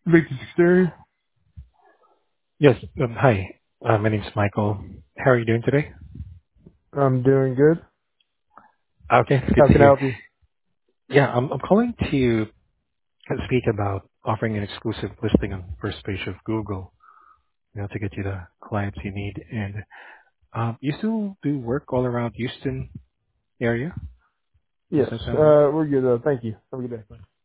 Victor's Exterior. Yes. Hi. My name's Michael. How are you doing today? I'm doing good. Okay, good How to can I hear. help you? Yeah, I'm calling to speak about offering an exclusive listing on the first page of Google, to get you the clients you need. And you still do work all around Houston area? Does Yes, that sound right? we're good. Thank you. Have a good day.